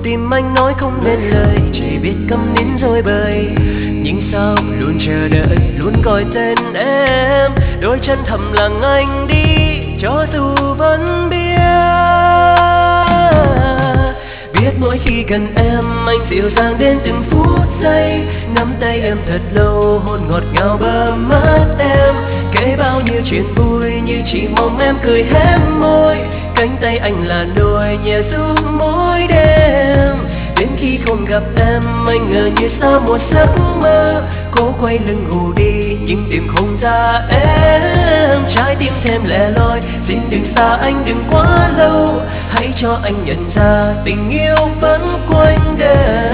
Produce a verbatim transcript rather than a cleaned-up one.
tim anh nói không nên lời, chỉ biết câm nín rồi bời. Nhưng sao luôn chờ đợi, luôn gọi tên em, đôi chân thầm lặng anh đi cho dù vẫn biết. Biết mỗi khi gần em anh dịu dàng đến từng phút giây, nắm tay em thật lâu hôn ngọt ngào bờ mắt em, kể bao nhiêu chuyện vui như chỉ mong em cười hé môi. Cánh tay anh là nỗi nhẹ giúp mỗi đêm, đến khi không gặp em anh ngờ như sao một giấc mơ. Cố quay lưng ngủ đi nhưng tìm không ra em, trái tim thêm lẻ loi. Xin đừng xa anh đừng quá lâu, hãy cho anh nhận ra tình yêu vẫn quanh đời.